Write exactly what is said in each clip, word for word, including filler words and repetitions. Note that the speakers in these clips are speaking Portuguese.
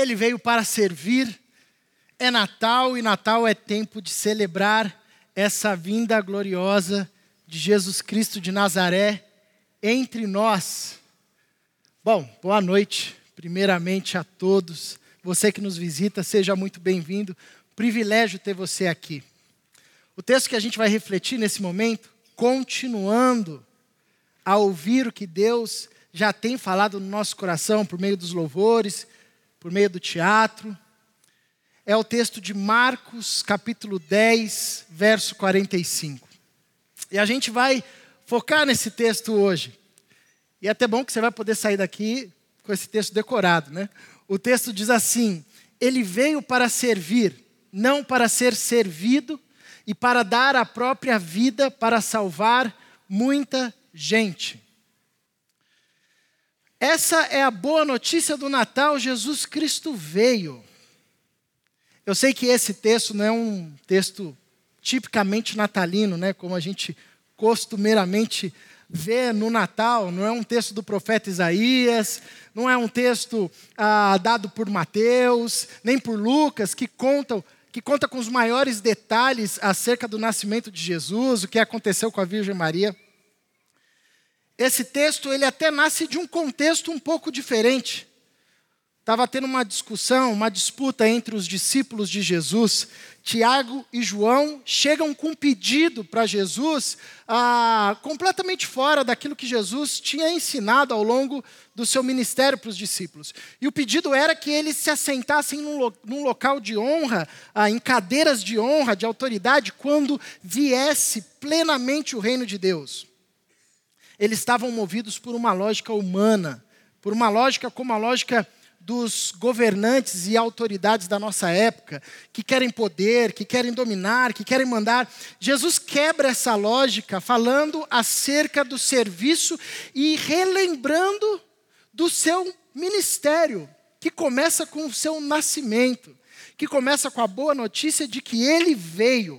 Ele veio para servir. É Natal e Natal é tempo de celebrar essa vinda gloriosa de Jesus Cristo de Nazaré entre nós. Bom, boa noite, primeiramente a todos. Você que nos visita, seja muito bem-vindo. Privilégio ter você aqui. O texto que a gente vai refletir nesse momento, continuando a ouvir o que Deus já tem falado no nosso coração por meio dos louvores, por meio do teatro, é o texto de Marcos, capítulo dez, verso quarenta e cinco. E a gente vai focar nesse texto hoje. E é até bom que você vai poder sair daqui com esse texto decorado, né? O texto diz assim: ele veio para servir, não para ser servido, e para dar a própria vida para salvar muita gente. Essa é a boa notícia do Natal, Jesus Cristo veio. Eu sei que esse texto não é um texto tipicamente natalino, né? Como a gente costumeiramente vê no Natal. Não é um texto do profeta Isaías, não é um texto ah, dado por Mateus, nem por Lucas, que contam, que conta com os maiores detalhes acerca do nascimento de Jesus, o que aconteceu com a Virgem Maria. Esse texto ele até nasce de um contexto um pouco diferente. Estava tendo uma discussão, uma disputa entre os discípulos de Jesus. Tiago e João chegam com um pedido para Jesus, ah, completamente fora daquilo que Jesus tinha ensinado ao longo do seu ministério para os discípulos. E o pedido era que eles se assentassem num, lo, num local de honra, ah, em cadeiras de honra, de autoridade, quando viesse plenamente o reino de Deus. Eles estavam movidos por uma lógica humana, por uma lógica como a lógica dos governantes e autoridades da nossa época, que querem poder, que querem dominar, que querem mandar. Jesus quebra essa lógica falando acerca do serviço e relembrando do seu ministério, que começa com o seu nascimento, que começa com a boa notícia de que ele veio.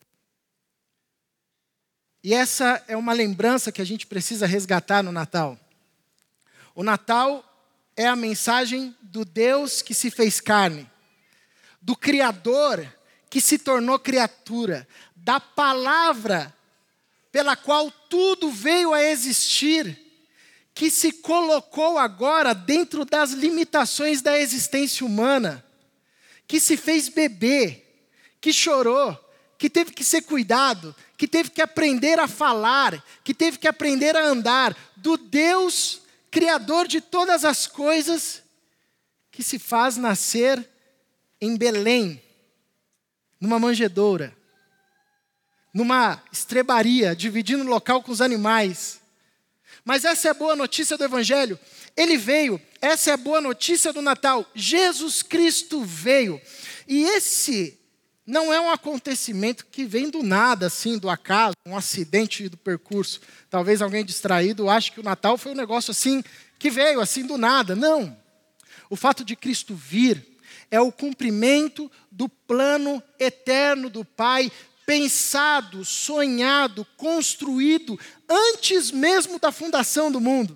E essa é uma lembrança que a gente precisa resgatar no Natal. O Natal é a mensagem do Deus que se fez carne, do Criador que se tornou criatura, da palavra pela qual tudo veio a existir, que se colocou agora dentro das limitações da existência humana, que se fez bebê, que chorou, que teve que ser cuidado, que teve que aprender a falar, que teve que aprender a andar, do Deus Criador de todas as coisas, que se faz nascer em Belém, numa manjedoura, numa estrebaria, dividindo o local com os animais. Mas essa é a boa notícia do Evangelho. Ele veio, essa é a boa notícia do Natal. Jesus Cristo veio. E esse não é um acontecimento que vem do nada, assim, do acaso, um acidente do percurso. Talvez alguém distraído ache que o Natal foi um negócio assim, que veio assim do nada. Não. O fato de Cristo vir é o cumprimento do plano eterno do Pai, pensado, sonhado, construído, antes mesmo da fundação do mundo.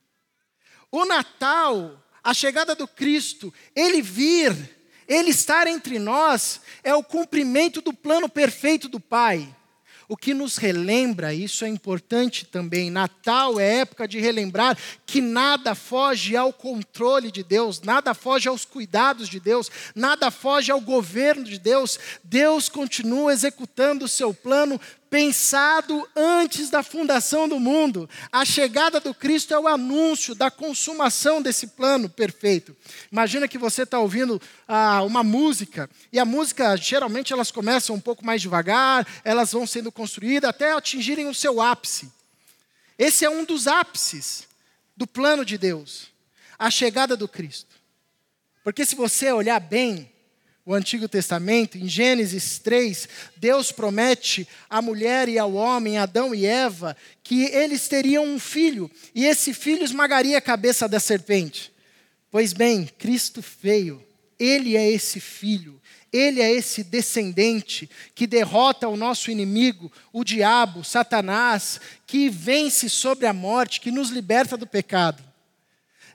O Natal, a chegada do Cristo, ele vir, ele estar entre nós, é o cumprimento do plano perfeito do Pai. O que nos relembra, isso é importante também, Natal é época de relembrar que nada foge ao controle de Deus, nada foge aos cuidados de Deus, nada foge ao governo de Deus. Deus continua executando o seu plano pensado antes da fundação do mundo. A chegada do Cristo é o anúncio da consumação desse plano perfeito. Imagina que você está ouvindo ah, uma música, e a música, geralmente, elas começam um pouco mais devagar, elas vão sendo construídas até atingirem o seu ápice. Esse é um dos ápices do plano de Deus, a chegada do Cristo. Porque se você olhar bem o Antigo Testamento, em Gênesis três, Deus promete à mulher e ao homem, Adão e Eva, que eles teriam um filho, e esse filho esmagaria a cabeça da serpente. Pois bem, Cristo veio, ele é esse filho, ele é esse descendente que derrota o nosso inimigo, o diabo, Satanás, que vence sobre a morte, que nos liberta do pecado.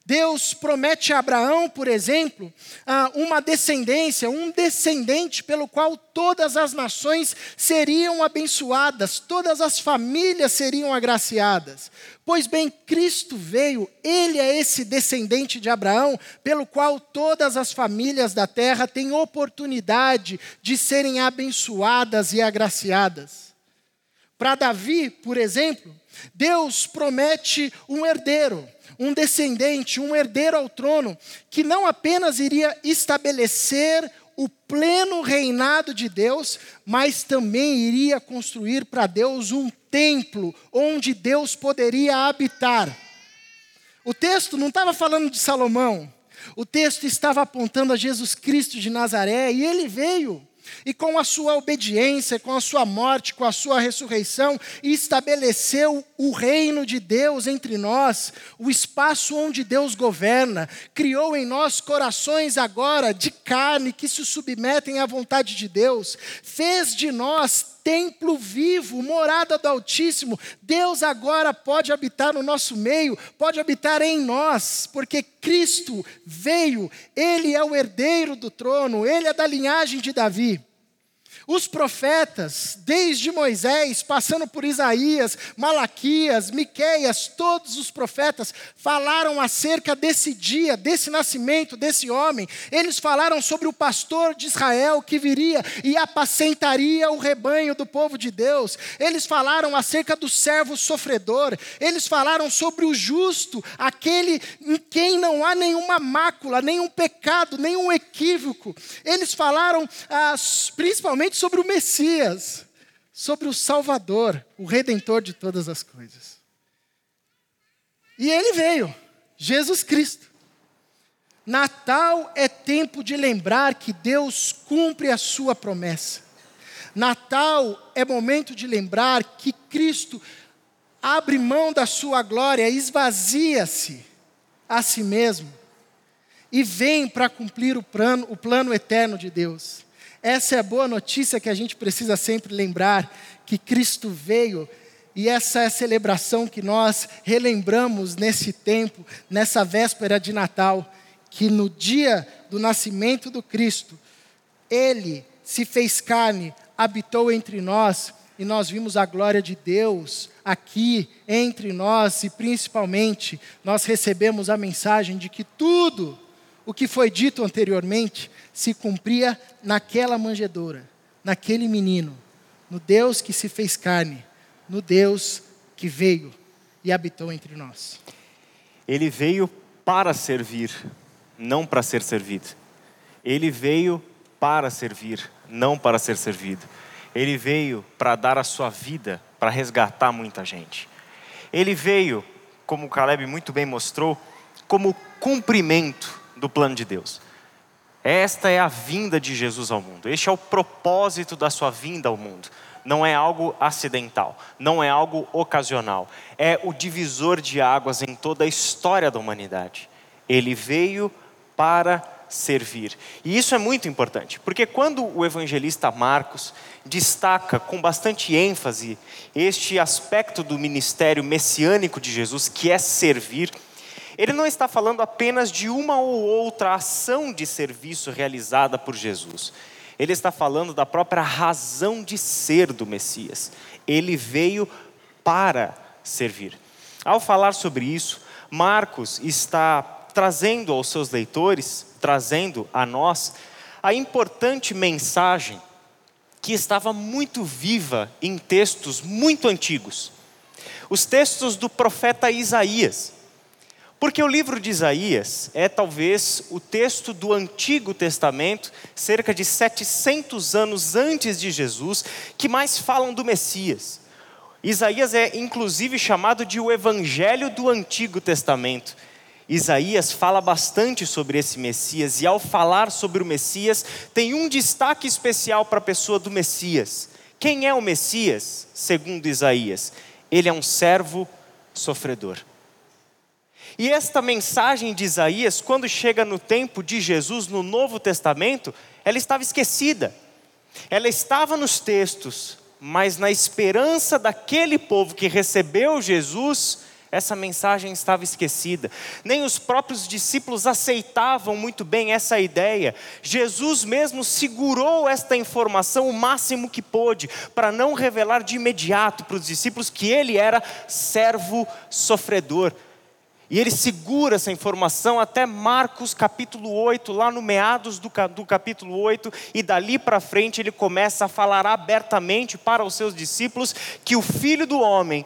Deus promete a Abraão, por exemplo, uma descendência, um descendente pelo qual todas as nações seriam abençoadas, todas as famílias seriam agraciadas. Pois bem, Cristo veio, Ele é esse descendente de Abraão, pelo qual todas as famílias da terra têm oportunidade de serem abençoadas e agraciadas. Para Davi, por exemplo, Deus promete um herdeiro, um descendente, um herdeiro ao trono, que não apenas iria estabelecer o pleno reinado de Deus, mas também iria construir para Deus um templo onde Deus poderia habitar. O texto não estava falando de Salomão, o texto estava apontando a Jesus Cristo de Nazaré, e ele veio. E com a sua obediência, com a sua morte, com a sua ressurreição, estabeleceu o reino de Deus entre nós, o espaço onde Deus governa, criou em nós corações agora de carne que se submetem à vontade de Deus, fez de nós templo vivo, morada do Altíssimo. Deus agora pode habitar no nosso meio, pode habitar em nós, porque Cristo veio, Ele é o herdeiro do trono, Ele é da linhagem de Davi. Os profetas, desde Moisés, passando por Isaías, Malaquias, Miqueias, todos os profetas falaram acerca desse dia, desse nascimento, desse homem. Eles falaram sobre o pastor de Israel que viria e apacentaria o rebanho do povo de Deus. Eles falaram acerca do servo sofredor. Eles falaram sobre o justo, aquele em quem não há nenhuma mácula, nenhum pecado, nenhum equívoco. Eles falaram ah, principalmente sobre o Messias, sobre o Salvador, o Redentor de todas as coisas. E ele veio, Jesus Cristo. Natal é tempo de lembrar que Deus cumpre a sua promessa. Natal é momento de lembrar que Cristo abre mão da sua glória, esvazia-se a si mesmo e vem para cumprir o plano, o plano eterno de Deus. Essa é a boa notícia que a gente precisa sempre lembrar, que Cristo veio, e essa é a celebração que nós relembramos nesse tempo, nessa véspera de Natal, que no dia do nascimento do Cristo, Ele se fez carne, habitou entre nós, e nós vimos a glória de Deus aqui entre nós, e principalmente nós recebemos a mensagem de que tudo o que foi dito anteriormente se cumpria naquela manjedoura, naquele menino, no Deus que se fez carne, no Deus que veio e habitou entre nós. Ele veio para servir, não para ser servido. Ele veio para servir, não para ser servido. Ele veio para dar a sua vida, para resgatar muita gente. Ele veio, como o Caleb muito bem mostrou, como cumprimento do plano de Deus. Esta é a vinda de Jesus ao mundo. Este é o propósito da sua vinda ao mundo. Não é algo acidental, não é algo ocasional. É o divisor de águas em toda a história da humanidade. Ele veio para servir. E isso é muito importante, porque quando o evangelista Marcos destaca com bastante ênfase este aspecto do ministério messiânico de Jesus, que é servir, ele não está falando apenas de uma ou outra ação de serviço realizada por Jesus. Ele está falando da própria razão de ser do Messias. Ele veio para servir. Ao falar sobre isso, Marcos está trazendo aos seus leitores, trazendo a nós, a importante mensagem que estava muito viva em textos muito antigos. Os textos do profeta Isaías. Porque o livro de Isaías é talvez o texto do Antigo Testamento, cerca de setecentos anos antes de Jesus, que mais falam do Messias. Isaías é inclusive chamado de o Evangelho do Antigo Testamento. Isaías fala bastante sobre esse Messias, e ao falar sobre o Messias, tem um destaque especial para a pessoa do Messias. Quem é o Messias, segundo Isaías? Ele é um servo sofredor. E esta mensagem de Isaías, quando chega no tempo de Jesus, no Novo Testamento, ela estava esquecida. Ela estava nos textos, mas na esperança daquele povo que recebeu Jesus, essa mensagem estava esquecida. Nem os próprios discípulos aceitavam muito bem essa ideia. Jesus mesmo segurou esta informação o máximo que pôde, para não revelar de imediato para os discípulos que ele era servo sofredor. E ele segura essa informação até Marcos capítulo oito, lá no meados do, do capítulo oito, e dali para frente ele começa a falar abertamente para os seus discípulos que o Filho do Homem,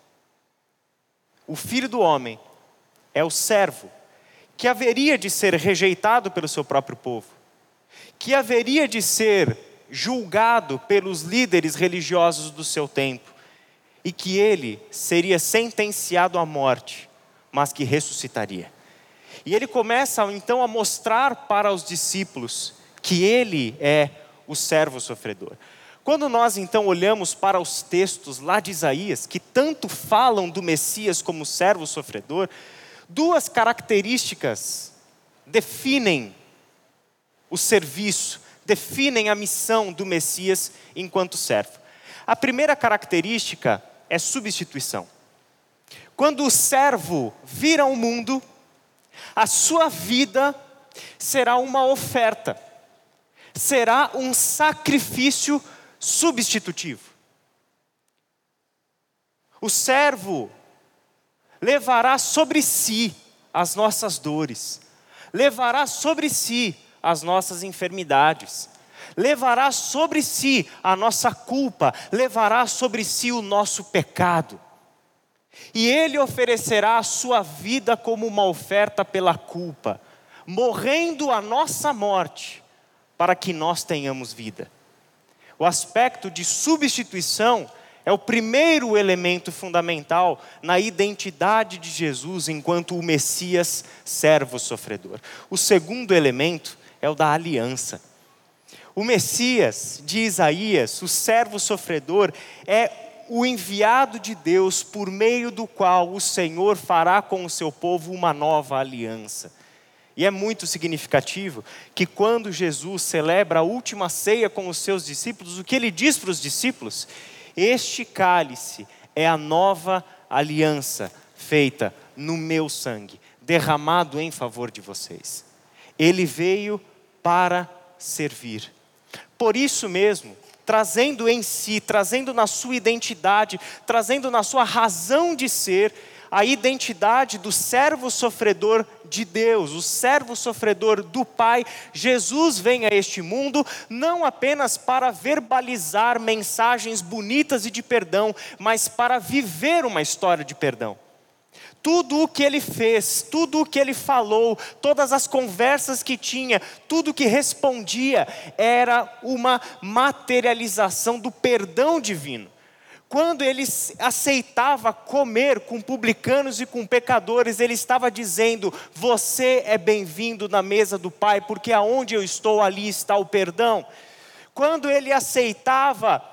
o Filho do Homem é o servo, que haveria de ser rejeitado pelo seu próprio povo, que haveria de ser julgado pelos líderes religiosos do seu tempo, e que ele seria sentenciado à morte, mas que ressuscitaria. E ele começa então a mostrar para os discípulos que ele é o servo sofredor. Quando nós então olhamos para os textos lá de Isaías, que tanto falam do Messias como servo sofredor, duas características definem o serviço, definem a missão do Messias enquanto servo. A primeira característica é substituição. Quando o servo vir ao mundo, a sua vida será uma oferta, será um sacrifício substitutivo. O servo levará sobre si as nossas dores, levará sobre si as nossas enfermidades, levará sobre si a nossa culpa, levará sobre si o nosso pecado. E ele oferecerá a sua vida como uma oferta pela culpa, morrendo a nossa morte, para que nós tenhamos vida. O aspecto de substituição é o primeiro elemento fundamental na identidade de Jesus enquanto o Messias servo sofredor. O segundo elemento é o da aliança. O Messias de Isaías, o servo sofredor, é o enviado de Deus por meio do qual o Senhor fará com o seu povo uma nova aliança. E é muito significativo que quando Jesus celebra a última ceia com os seus discípulos, o que ele diz para os discípulos? Este cálice é a nova aliança feita no meu sangue, derramado em favor de vocês. Ele veio para servir. Por isso mesmo, trazendo em si, trazendo na sua identidade, trazendo na sua razão de ser, a identidade do servo sofredor de Deus, o servo sofredor do Pai, Jesus vem a este mundo não apenas para verbalizar mensagens bonitas e de perdão, mas para viver uma história de perdão. Tudo o que ele fez, tudo o que ele falou, todas as conversas que tinha, tudo que respondia, era uma materialização do perdão divino. Quando ele aceitava comer com publicanos e com pecadores, ele estava dizendo: você é bem-vindo na mesa do Pai, porque aonde eu estou, ali está o perdão. Quando ele aceitava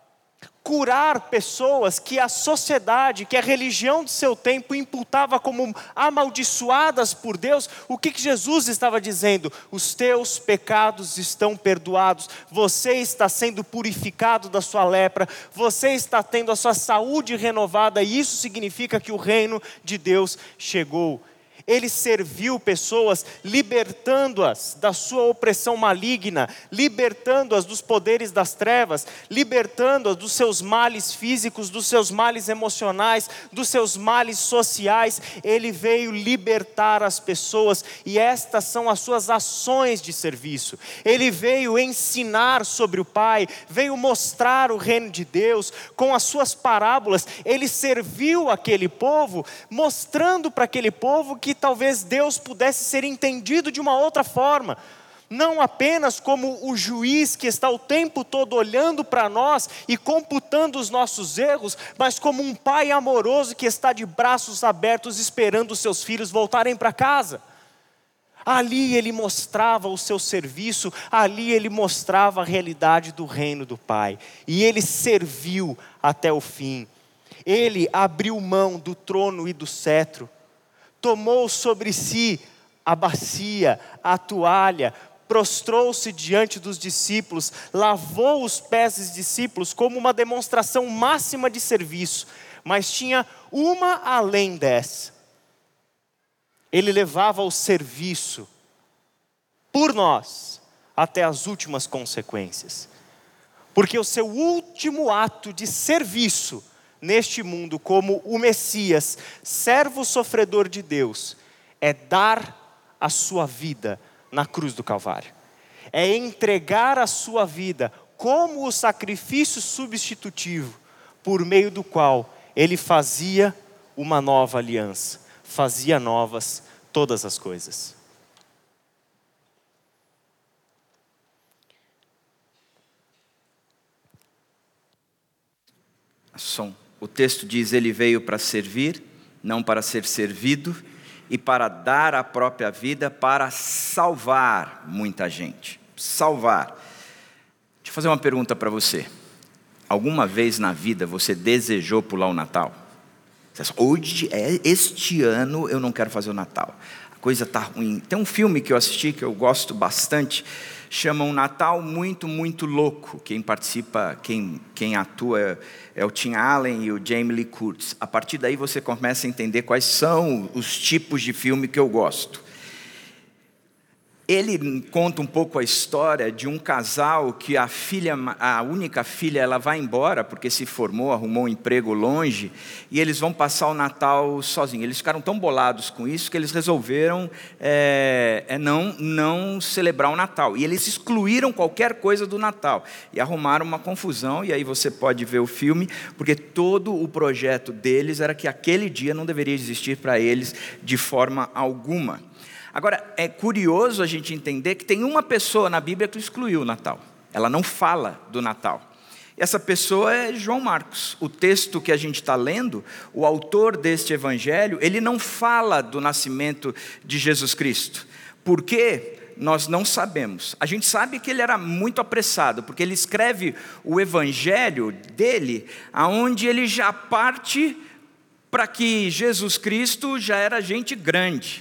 curar pessoas que a sociedade, que a religião do seu tempo imputava como amaldiçoadas por Deus, o que que Jesus estava dizendo? Os teus pecados estão perdoados, você está sendo purificado da sua lepra, você está tendo a sua saúde renovada, e isso significa que o reino de Deus chegou. Ele serviu pessoas, libertando-as da sua opressão maligna, libertando-as dos poderes das trevas, libertando-as dos seus males físicos, dos seus males emocionais, dos seus males sociais. Ele veio libertar as pessoas, e estas são as suas ações de serviço. Ele veio ensinar sobre o Pai, veio mostrar o reino de Deus com as suas parábolas. Ele serviu aquele povo, mostrando para aquele povo que talvez Deus pudesse ser entendido de uma outra forma, não apenas como o juiz que está o tempo todo olhando para nós e computando os nossos erros, mas como um pai amoroso que está de braços abertos esperando os seus filhos voltarem para casa. Ali ele mostrava o seu serviço, ali ele mostrava a realidade do reino do Pai, e ele serviu até o fim. Ele abriu mão do trono e do cetro, tomou sobre si a bacia, a toalha, prostrou-se diante dos discípulos, lavou os pés dos discípulos como uma demonstração máxima de serviço, mas tinha uma além dessa. Ele levava o serviço por nós até as últimas consequências. Porque o seu último ato de serviço neste mundo, como o Messias, servo sofredor de Deus, é dar a sua vida na cruz do Calvário. É entregar a sua vida como o sacrifício substitutivo, por meio do qual ele fazia uma nova aliança, fazia novas todas as coisas. Som. O texto diz: ele veio para servir, não para ser servido, e para dar a própria vida para salvar muita gente. Salvar. Deixa eu fazer uma pergunta para você. Alguma vez na vida você desejou pular o Natal? Hoje, este ano eu não quero fazer o Natal. A coisa está ruim. Tem um filme que eu assisti que eu gosto bastante, chama Um Natal Muito, Muito Louco. Quem participa, quem, quem atua é o Tim Allen e o Jamie Lee Curtis. A partir daí você começa a entender quais são os tipos de filme que eu gosto. Ele conta um pouco a história de um casal que a filha, a única filha, ela vai embora porque se formou, arrumou um emprego longe, e eles vão passar o Natal sozinhos. Eles ficaram tão bolados com isso que eles resolveram é, é não, não celebrar o Natal. E eles excluíram qualquer coisa do Natal e arrumaram uma confusão. E aí você pode ver o filme, porque todo o projeto deles era que aquele dia não deveria existir para eles de forma alguma. Agora, é curioso a gente entender que tem uma pessoa na Bíblia que excluiu o Natal. Ela não fala do Natal. Essa pessoa é João Marcos. O texto que a gente está lendo, o autor deste evangelho, ele não fala do nascimento de Jesus Cristo. Por quê? Nós não sabemos. A gente sabe que ele era muito apressado, porque ele escreve o evangelho dele, aonde ele já parte para que Jesus Cristo já era gente grande.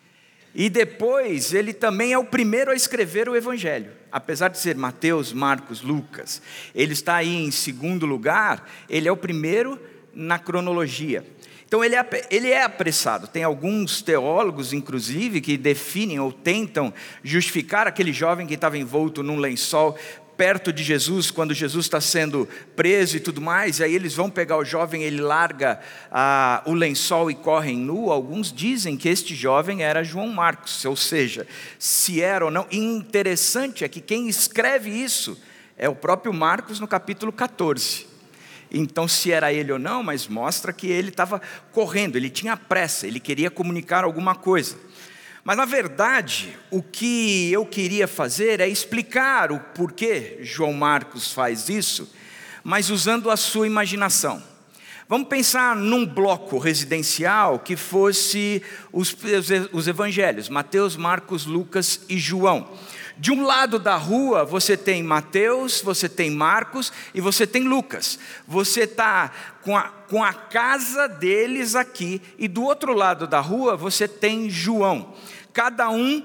E depois, ele também é o primeiro a escrever o Evangelho. Apesar de ser Mateus, Marcos, Lucas, ele está aí em segundo lugar, ele é o primeiro na cronologia. Então, ele é, ele é apressado. Tem alguns teólogos, inclusive, que definem ou tentam justificar aquele jovem que estava envolto num lençol perto de Jesus, quando Jesus está sendo preso e tudo mais, e aí eles vão pegar o jovem, ele larga ah, o lençol e corre nu. Alguns dizem que este jovem era João Marcos, ou seja, se era ou não. E interessante é que quem escreve isso é o próprio Marcos no capítulo catorze. Então, se era ele ou não, mas mostra que ele estava correndo, ele tinha pressa, ele queria comunicar alguma coisa. Mas, na verdade, o que eu queria fazer é explicar o porquê João Marcos faz isso, mas usando a sua imaginação. Vamos pensar num bloco residencial que fosse os, os evangelhos, Mateus, Marcos, Lucas e João. De um lado da rua você tem Mateus, você tem Marcos e você tem Lucas. Você está com a, com a casa deles aqui, e do outro lado da rua você tem João. Cada um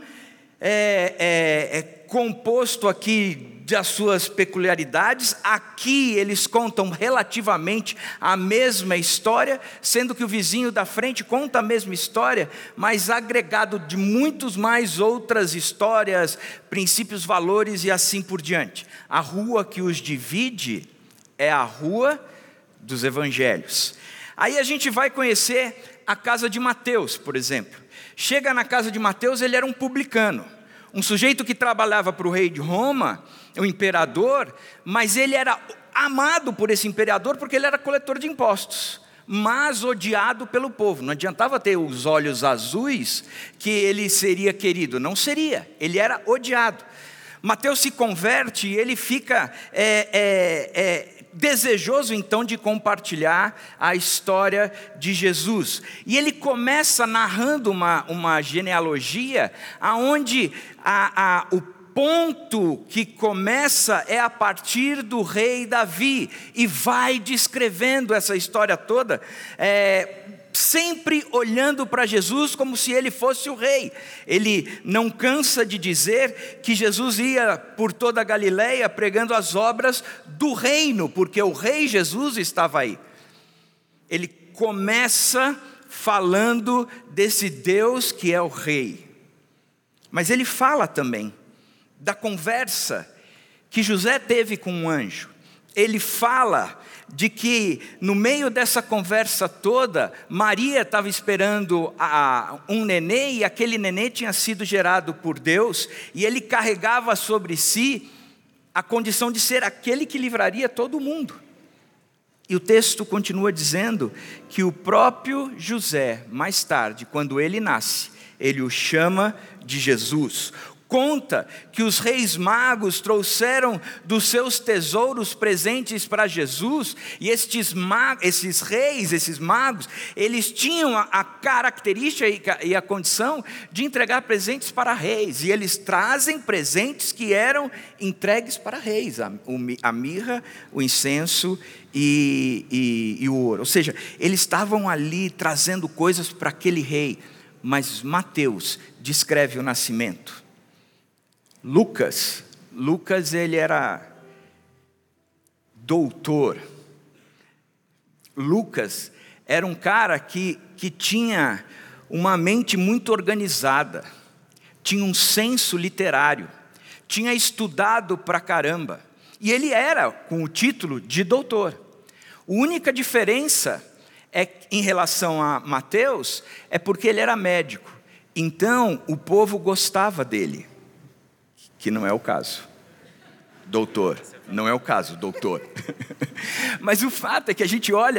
é, é, é composto aqui das suas peculiaridades. Aqui eles contam relativamente a mesma história, sendo que o vizinho da frente conta a mesma história, mas agregado de muitos mais outras histórias, princípios, valores e assim por diante. A rua que os divide é a rua dos evangelhos. Aí a gente vai conhecer a casa de Mateus, por exemplo. Chega na casa de Mateus, ele era um publicano, um sujeito que trabalhava para o rei de Roma, o imperador, mas ele era amado por esse imperador porque ele era coletor de impostos, mas odiado pelo povo. Não adiantava ter os olhos azuis que ele seria querido, não seria, ele era odiado. Mateus se converte e ele fica é, é, é, desejoso então de compartilhar a história de Jesus. E ele começa narrando uma, uma genealogia onde a, a, o ponto que começa é a partir do rei Davi, e vai descrevendo essa história toda, é, sempre olhando para Jesus como se ele fosse o rei. Ele não cansa de dizer que Jesus ia por toda a Galileia pregando as obras do reino, porque o rei Jesus estava aí. ele começa falando desse Deus que é o rei. Mas ele fala também da conversa que José teve com um anjo. Ele fala de que no meio dessa conversa toda, Maria estava esperando a, um nenê, e aquele nenê tinha sido gerado por Deus, e ele carregava sobre si a condição de ser aquele que livraria todo mundo. E o texto continua dizendo que o próprio José, mais tarde, quando ele nasce, ele o chama de Jesus. Conta que os reis magos trouxeram dos seus tesouros presentes para Jesus, e estes magos, esses reis, esses magos, eles tinham a, a característica e a, e a condição de entregar presentes para reis, e eles trazem presentes que eram entregues para reis, a, a mirra, o incenso e, e, e o ouro. Ou seja, eles estavam ali trazendo coisas para aquele rei. Mas Mateus descreve o nascimento. Lucas, Lucas ele era doutor. Lucas era um cara que, que tinha uma mente muito organizada, tinha um senso literário, tinha estudado pra caramba, e ele era com o título de doutor. A única diferença é, em relação a Mateus, é porque ele era médico, então o povo gostava dele. Que não é o caso, doutor, não é o caso, doutor. Mas o fato é que a gente olha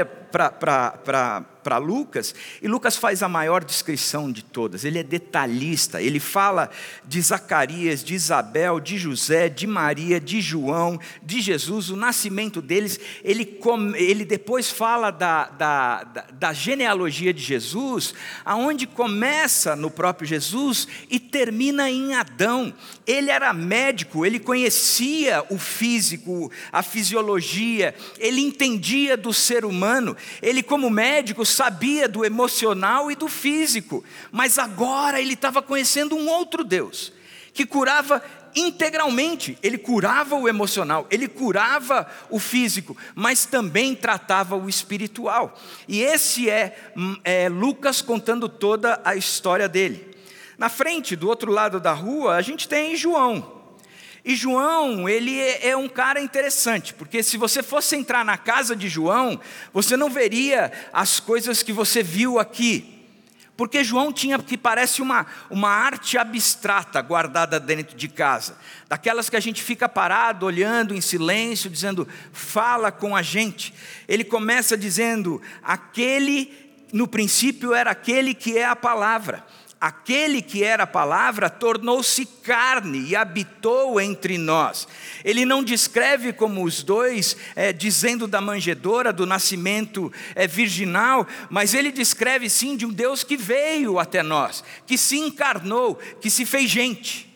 para Lucas, e Lucas faz a maior descrição de todas. Ele é detalhista, ele fala de Zacarias, de Isabel, de José, de Maria, de João, de Jesus, o nascimento deles. Ele, ele depois fala da, da, da, da genealogia de Jesus, aonde começa no próprio Jesus e termina em Adão. Ele era médico, ele conhecia o físico, a fisiologia, ele entendia do ser humano, ele como médico sabia do emocional e do físico, mas agora ele estava conhecendo um outro Deus, que curava integralmente. Ele curava o emocional, ele curava o físico, mas também tratava o espiritual. E esse é, é Lucas contando toda a história dele. Na frente, do outro lado da rua, a gente tem João. E João, ele é um cara interessante, porque se você fosse entrar na casa de João, você não veria as coisas que você viu aqui. Porque João tinha, que parece uma, uma arte abstrata guardada dentro de casa. Daquelas que a gente fica parado, olhando em silêncio, dizendo, fala com a gente. Ele começa dizendo, aquele, no princípio era aquele que é a palavra. Aquele que era a palavra tornou-se carne e habitou entre nós. Ele não descreve como os dois, é, dizendo da manjedoura, do nascimento é, virginal, mas ele descreve sim de um Deus que veio até nós, que se encarnou, que se fez gente.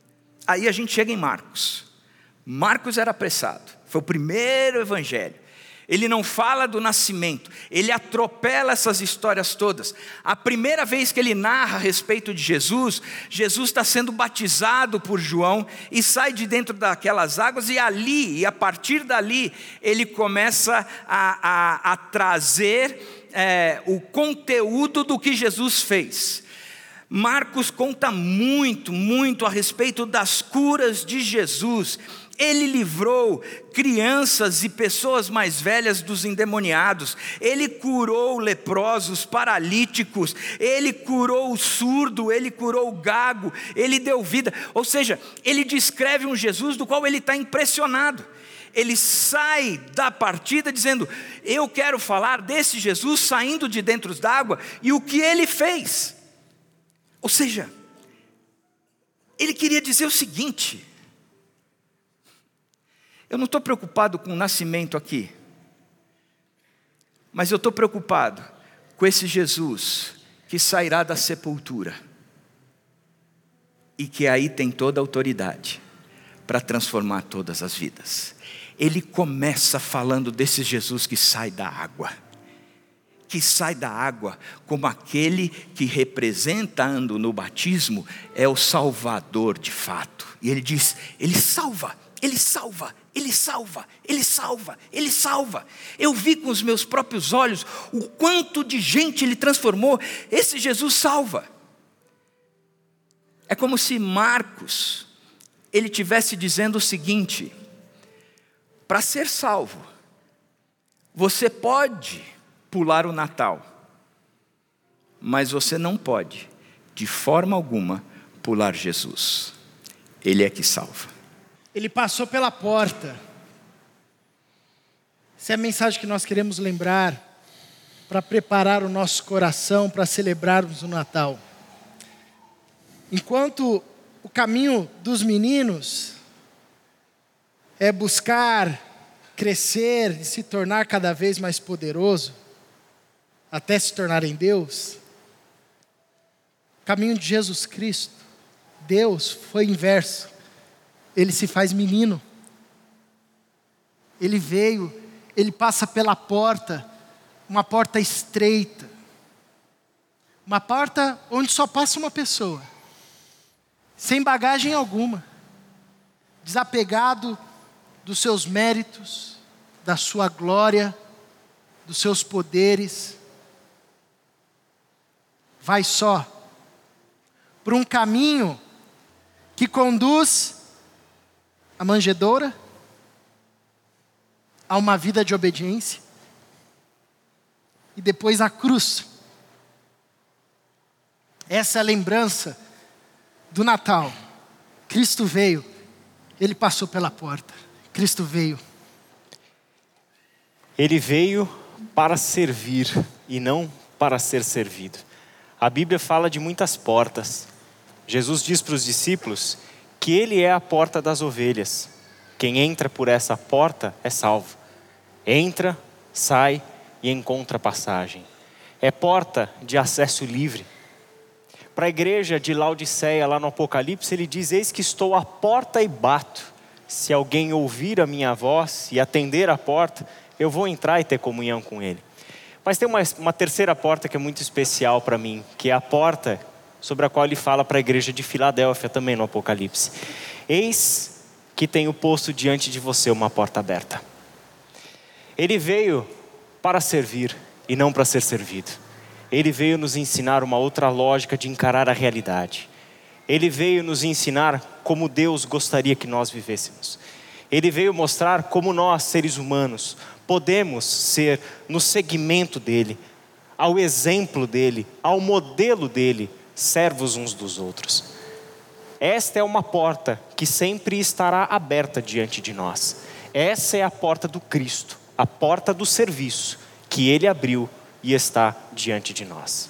Aí a gente chega em Marcos. Marcos era apressado, foi o primeiro evangelho. Ele não fala do nascimento, ele atropela essas histórias todas. A primeira vez que ele narra a respeito de Jesus, Jesus está sendo batizado por João e sai de dentro daquelas águas, e ali, e a partir dali, ele começa a, a, a trazer é, o conteúdo do que Jesus fez. Marcos conta muito, muito a respeito das curas de Jesus. Ele livrou crianças e pessoas mais velhas dos endemoniados. Ele curou leprosos, paralíticos. Ele curou o surdo, ele curou o gago. Ele deu vida. Ou seja, ele descreve um Jesus do qual ele está impressionado. Ele sai da partida dizendo, eu quero falar desse Jesus saindo de dentro d'água e o que ele fez. Ou seja, ele queria dizer o seguinte: eu não estou preocupado com o nascimento aqui, mas eu estou preocupado com esse Jesus que sairá da sepultura e que aí tem toda a autoridade para transformar todas as vidas. Ele começa falando desse Jesus que sai da água, que sai da água, como aquele que representando no batismo, é o Salvador de fato. E ele diz, ele salva, ele salva, ele salva, ele salva, ele salva. Eu vi com os meus próprios olhos o quanto de gente ele transformou. Esse Jesus salva. É como se Marcos, ele tivesse dizendo o seguinte: para ser salvo, você pode pular o Natal, mas você não pode, de forma alguma, pular Jesus. Ele é que salva. Ele passou pela porta. Essa é a mensagem que nós queremos lembrar para preparar o nosso coração para celebrarmos o Natal. Enquanto o caminho dos meninos é buscar crescer e se tornar cada vez mais poderoso, até se tornar em Deus, o caminho de Jesus Cristo, Deus, foi inverso. Ele se faz menino. Ele veio, ele passa pela porta, uma porta estreita, uma porta onde só passa uma pessoa, sem bagagem alguma, desapegado dos seus méritos, da sua glória, dos seus poderes, vai só por um caminho que conduz à manjedoura, a uma vida de obediência, e depois à cruz. Essa é a lembrança do Natal. Cristo veio, ele passou pela porta. Cristo veio. Ele veio para servir e não para ser servido. A Bíblia fala de muitas portas. Jesus diz para os discípulos que ele é a porta das ovelhas. Quem entra por essa porta é salvo. Entra, sai e encontra passagem. É porta de acesso livre. Para a igreja de Laodiceia, lá no Apocalipse, ele diz: eis que estou à porta e bato. Se alguém ouvir a minha voz e atender a porta, eu vou entrar e ter comunhão com ele. Mas tem uma, uma terceira porta que é muito especial para mim, que é a porta sobre a qual ele fala para a igreja de Filadélfia também no Apocalipse. Eis que tenho posto diante de você uma porta aberta. Ele veio para servir e não para ser servido. Ele veio nos ensinar uma outra lógica de encarar a realidade. Ele veio nos ensinar como Deus gostaria que nós vivêssemos. Ele veio mostrar como nós, seres humanos, podemos ser no segmento dele, ao exemplo dele, ao modelo dele, servos uns dos outros. Esta é uma porta que sempre estará aberta diante de nós. Essa é a porta do Cristo, a porta do serviço que ele abriu e está diante de nós.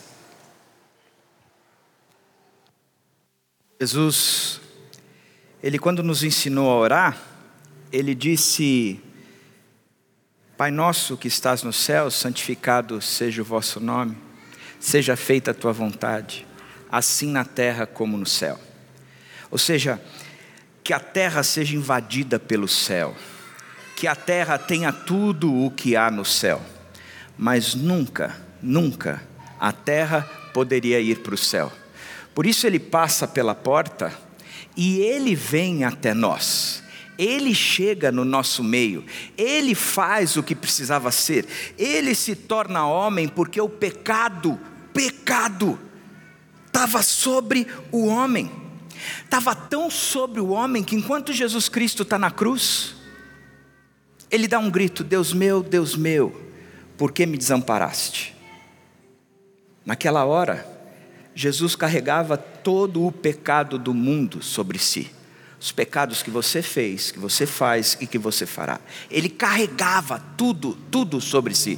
Jesus, ele quando nos ensinou a orar, ele disse: Pai nosso que estás no céu, santificado seja o vosso nome, seja feita a tua vontade, assim na terra como no céu. Ou seja, que a terra seja invadida pelo céu, que a terra tenha tudo o que há no céu, mas nunca, nunca a terra poderia ir para o céu. Por isso ele passa pela porta e ele vem até nós. Ele chega no nosso meio, ele faz o que precisava ser, ele se torna homem porque o pecado, pecado, estava sobre o homem, estava tão sobre o homem que enquanto Jesus Cristo está na cruz, ele dá um grito: Deus meu, Deus meu, por que me desamparaste? Naquela hora, Jesus carregava todo o pecado do mundo sobre si. Os pecados que você fez, que você faz e que você fará. Ele carregava tudo, tudo sobre si.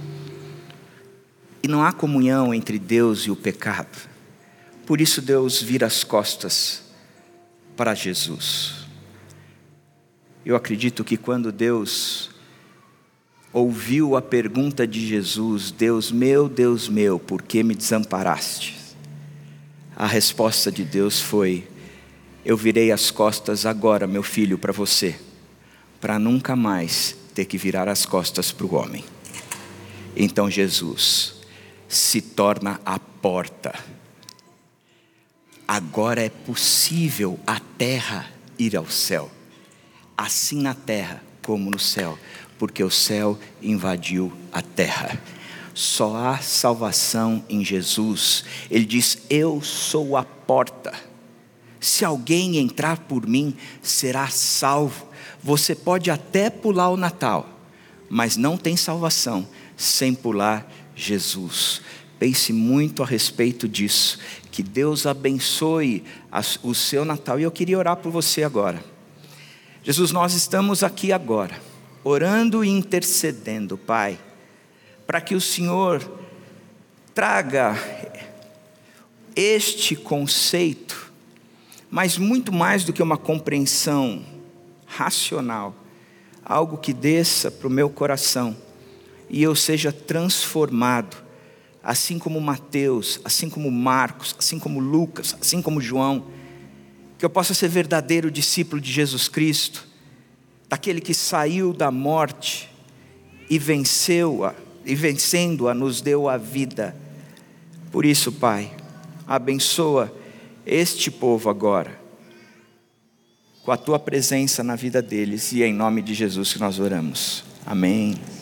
E não há comunhão entre Deus e o pecado. Por isso Deus vira as costas para Jesus. Eu acredito que quando Deus ouviu a pergunta de Jesus: Deus meu, Deus meu, por que me desamparaste? A resposta de Deus foi: eu virei as costas agora, meu filho, para você, para nunca mais ter que virar as costas para o homem. Então Jesus se torna a porta. Agora é possível a terra ir ao céu, assim na terra como no céu, porque o céu invadiu a terra. Só há salvação em Jesus. Ele diz: eu sou a porta. Se alguém entrar por mim, será salvo. Você pode até pular o Natal, mas não tem salvação sem pular Jesus. Pense muito a respeito disso. Que Deus abençoe o seu Natal. E eu queria orar por você agora. Jesus, nós estamos aqui agora, orando e intercedendo, Pai, para que o Senhor traga este conceito, mas muito mais do que uma compreensão racional, algo que desça para o meu coração e eu seja transformado, assim como Mateus, assim como Marcos, assim como Lucas, assim como João, que eu possa ser verdadeiro discípulo de Jesus Cristo, daquele que saiu da morte e venceu-a, e vencendo-a nos deu a vida. Por isso, Pai, abençoa este povo agora, com a Tua presença na vida deles, e é em nome de Jesus que nós oramos. Amém.